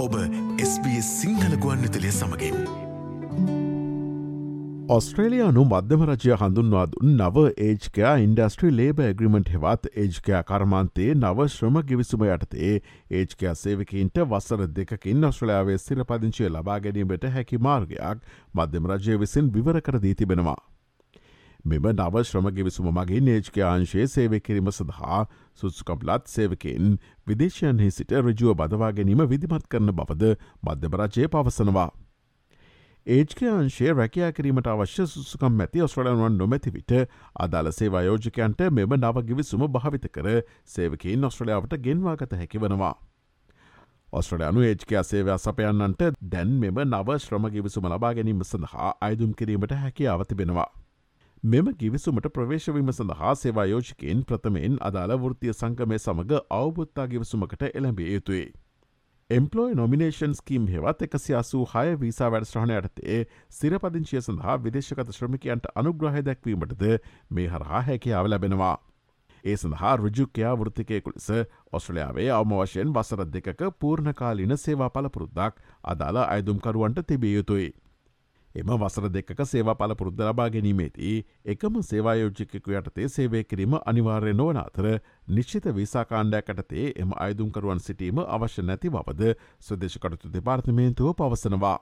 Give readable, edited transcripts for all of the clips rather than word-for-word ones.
ඔබ SBS සිංහල ගුවන්විදුලිය සමගින් ඔස්ට්‍රේලියානු මධ්‍යම රජය හඳුන්වා දුන් නව ඒජ්කයා ඉන්ඩස්ට්‍රී ලේබ ඇග්‍රිමෙන්ට් හෙවත් ඒජ්කයා කර්මාන්තයේ නව ශ්‍රම ගිවිසුම යටතේ ඒජ්කයා සේවකීන්ට වසර දෙකකින් ඔස්ට්‍රලයාාවේ සිරපදිංචිය ලබා ගැනීමට හැකි මාර්ගයක් මධ්‍යම රජය විසින් විවර කර දී තිබෙනවා. මෙම නව ශ්‍රම ගිවිසුම මගින් ඒජ්කයාංශයේ සේවය කිරීම සඳහා සුත්සුකම්ලත් සේවකෙන් විදේශයන්හි සිට රජුව බදවා ගැනීම විදිමත් කරන බවද මධ්‍යම රජය පවසනවා. ඒජ්කයාංශයේ රැකයා කිරීමට අවශ්‍ය සුසුකම් ඇති ඔස්ට්‍රලයන්වන් නොමැති විට අදාළ සේවායෝජකයන්ට මෙම නව ගිවිසුම භාවිත කර සේවකයින් ඔස්ට්‍රලයාාවට ගෙන්වාගත හැකි වනවා. ඔස්ට්‍රලයානු ඒජ්කයා සේවයා සපයන්නන්ට දැන් මෙම නව ශ්‍රම ගිවිසුම ලබා ගැනීම සඳහා අයදුම් කිරීමට හැකියාව තිබෙනවා. මෙම ගිවිසුමට ප්‍රවේශවීම සඳහා සේවායෝජකයින් ප්‍රථමයෙන් අදාළ වෘත්තිය සංගමය සමඟ අවබුත්තා ගිවිසුමකට එළඹිය යුතුයි. එම්පලෝයි නොමිනේෂන් ස්කීම් හෙවත් 186 වීසා වැඩස්ට්‍රහණ යටතේ සිරපදිංචිය සඳහා විදේශගත ශ්‍රමිකයන්ට අනුග්‍රහය දැක්වීමටද මේ හරහා හැකියාව ලැබෙනවා. ඒ සඳහා රුජුකයා වෘත්තිකයෙකු ලෙස ඔස්ට්‍රලයාාවේ අවම වශයෙන් වසර දෙකක පූර්ණකාලීන සේවා පලපුරුද්දක් අදාළ අයදුම්කරුවන්ට තිබිය යුතුයි. එම වසර දෙකක සේවා පල පුරුද්ද ලබා ගැනීමේදී එකම සේවායෝජිකෙකු යටතේ සේවය කිරීම අනිවාර්ය නොවන අතර නිශ්චිත වීසාකාණ්ඩයක් යටතේ එම අයදුම්කරුවන් සිටීම අවශ්‍ය නැති බවද ස්වදේශකටයුතු දෙපාර්තමේන්තුව පවසනවා.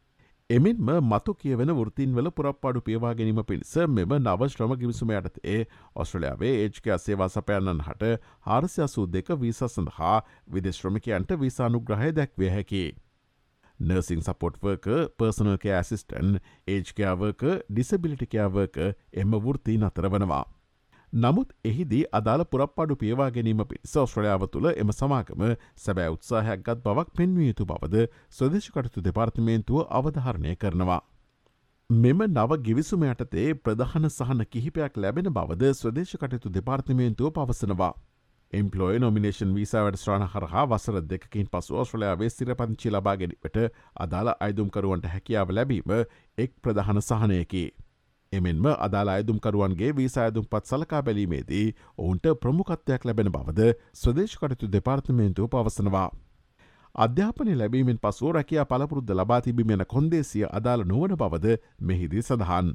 එමෙන්ම මතු කියවෙන වෘත්තීන්වල පුරප්පාඩු පියවා ගැනීම පිණිස මෙම නව ශ්‍රම ගිවිසුම යටතේ ඔස්ට්‍රලයාාවේ ඒජ්කයා සේවා සපයන්නන් හට 482 වීසා සඳහා විදේශ්‍රමිකයන්ට වීසානුග්‍රහය දැක්විය හැකි. Nursing support worker, personal care assistant, aged care worker, disability care worker එම වෘත්තීන් අතර වනවා. නමුත් එහිදී අදාළ පුරප්පාඩු පියවා ගැනීම පිණිස ඔස්ට්‍රලයාාව තුළ එම සමාගම සැබෑ උත්සාහයක් ගත් බවක් පෙන්විය යුතු බවද ස්වදේශකටයුතු දෙපාර්තමේන්තුව අවධාරණය කරනවා. මෙම නව ගිවිසුම යටතේ ප්‍රධාන සහන කිහිපයක් ලැබෙන බවද ස්වදේශකටයුතු දෙපාර්තමේන්තුව පවසනවා. එම්පලෝයි නොමිනේෂන් වීසා වැඩස්ට්‍රාණ හරහා වසර දෙකින් පසු ඔස්ට්‍රලයාාවේ සිරපංචි ලබා ගැනීමට අදාළ අයදුම්කරුවන්ට හැකියාව ලැබීම එක් ප්‍රධාන සහනයකි. එමෙන්ම අදාළ අයදුම්කරුවන්ගේ වීසා අයදුම්පත් සලකා බැලීමේදී ඔවුන්ට ප්‍රමුඛත්වයක් ලැබෙන බවද ස්වදේශකටයුතු දෙපාර්තමේන්තුව පවසනවා. අධ්‍යාපනය ලැබීමෙන් පසු රැකියා පලපුරුද්ද ලබා තිබීමෙන කොන්දේසිය අදාළ නොවන බවද මෙහිදී සඳහන්.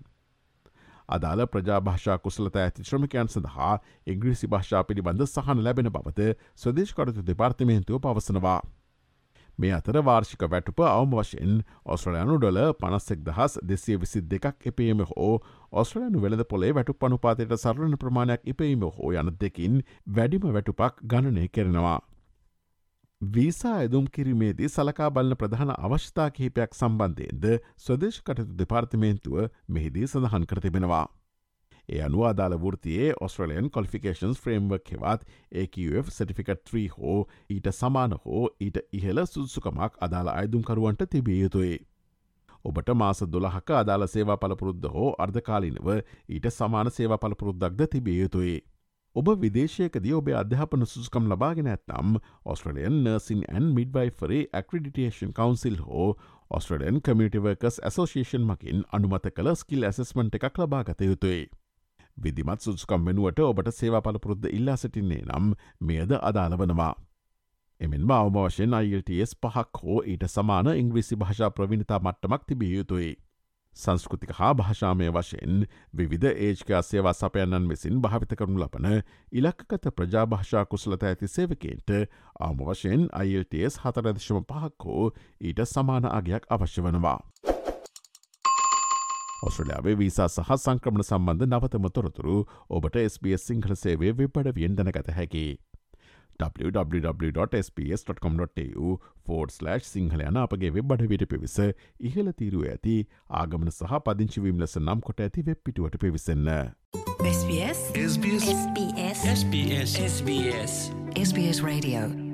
අදාළ ප්‍රජා භාෂා කුසලත ඇති ශ්‍රමිකයන් සඳහා ඉංග්‍රීසි භාෂා පිළිබඳ සහන ලැබෙන බවද ස්වදේශකටයුතු දෙපාර්තමේන්තුව පවසනවා. මේ අතර වාර්ෂික වැටුප අවම වශයෙන් ඔස්ට්‍රලයානු ඩොල 51,222ක් එපීම හෝ ඔස්ට්‍රලයානු වෙළඳ පොලේ වැටුප් අනුපාතයට සරලන ප්‍රමාණයක් ඉපීම හෝ යන දෙකින් වැඩිම වැටුපක් ගණනය කරනවා. වීසා ඇදුම් කිරීමේදී සලකා බලන ප්‍රධාන අවශ්‍යතා කිහිපයක් සම්බන්ධයෙන්ද ස්වදේශකටයුතු දෙපාර්තමේන්තුව මෙහිදී සඳහන් කර තිබෙනවා. ඒ අනුව අදාළ වෘතියේ ඔස්ට්‍රේලියන් කොලිෆිකේෂන්ස් ෆ්‍රේම්වර්ක් හෙවත් AQF සර්ටිෆිකට් 3 හෝ ඊට සමාන හෝ ඊට ඉහළ සුදුසුකමක් අදාළ අයදුම්කරුවන්ට තිබිය යුතුයි. ඔබට මාස 12ක අදාළ සේවා පලපුරුද්ද හෝ අර්ධකාලීනව ඊට සමාන සේවා පලපුරුද්දක්ද තිබිය යුතුයි. ඔබ විදේශයකදී ඔබේ අධ්‍යාපන සුසුකම් ලබාගෙන ඇත්නම් Australian Nursing and Midwifery Accreditation Council හෝ Australian Community Workers Association මකින් අනුමත කළ ස්කිල් ඇසස්මන්ට් එකක් ලබා ගත යුතුයි. විධිමත් සුසුකම් වෙනුවට ඔබට සේවා පලපුරුද්ද ඉල්ලා සිටින්නේ නම් මෙයද අදාළ වනවා. එමෙන්ම අවම වශයෙන් IELTS 5ක් හෝ ඊට සමාන ඉංග්‍රීසි භාෂා ප්‍රවීණතා මට්ටමක් තිබිය යුතුයි. සංස්කෘතික හා භාෂාමය වශයෙන් විවිධ ඒජ්කයා සේවා සපයන්නන් විසින් භාවිත කරනු ලබන ඉලක්කගත ප්‍රජා භාෂා කුසලත ඇති සේවකේන්ට අවම වශයෙන් IELTS 4.5ක් හෝ ඊට සමාන අගයක් අවශ්‍ය වනවා. ඔස්ට්‍රලයාාවේ වීසා සහ සංක්‍රමණ සම්බන්ධ නවතම තොරතුරු ඔබට SBS සිංහල සේවය වෙබ්බඩවියෙන් දැනගත හැකි. www.sbs.com.au/සිංහල යන අපගේ වෙබ් අඩවියට පිවිස ඉහළ තීරුව ඇති ආගමන සහ පදිංචිවීම් ලෙස නම් කොට ඇති වෙබ් පිටුවට පිවිසන්න. SBS SBS SBS SBS SBS SBS Radio